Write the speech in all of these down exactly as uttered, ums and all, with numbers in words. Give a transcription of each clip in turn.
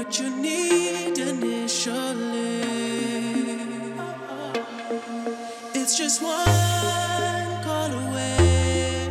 what you need initially. It's just one call away,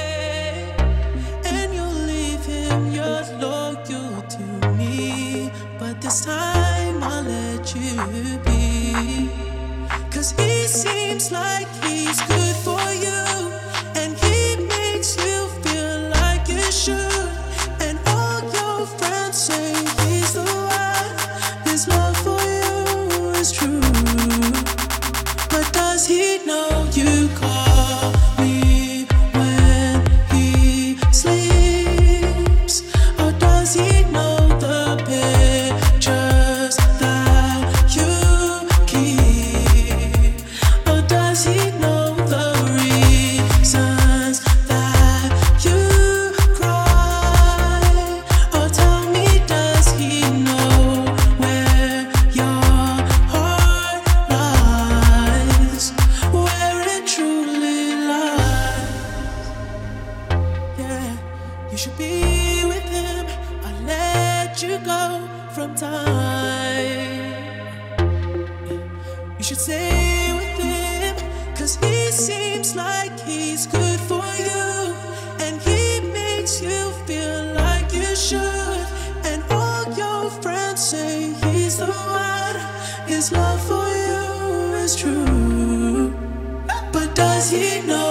and you'll leave him. You're loyal to me, but this time I'll let you be. Cause he seems like he's good for you, and he makes you feel like you should. And all your friends say he's the one, his love for you is true. But does he know you call me when he sleeps? Or does he know the pictures that you keep? Or does he know the reasons that you cry? Or tell me, does he know where your heart lies? Where it truly lies? Yeah, you should be with him. I let you go from time. You should stay with him, cause he seems like he's good for you, and he makes you feel like you should. And all your friends say he's the one, his love for you is true. But does he know